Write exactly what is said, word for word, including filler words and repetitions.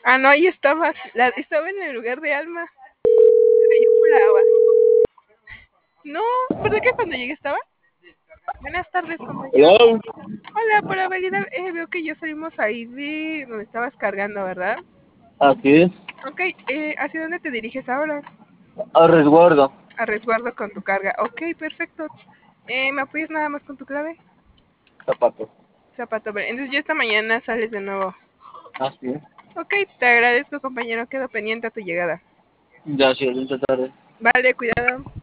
Ah, no, ahí estabas. La, estaba en el lugar de Alma. Yo por agua. No, ¿verdad que cuando llegué estaba? Buenas tardes, compañero. Hello. Hola, para validar, eh, veo que ya salimos ahí de donde estabas cargando, ¿verdad? Así es. Ok, eh, ¿hacia dónde te diriges ahora? A resguardo. A resguardo con tu carga. Ok, perfecto. Eh, ¿Me apoyas nada más con tu clave? Zapato. Zapato verde. Entonces ya esta mañana sales de nuevo. Así es. Ok, te agradezco, compañero. Quedo pendiente a tu llegada. Ya, sí, linda tarde. Vale, cuidado.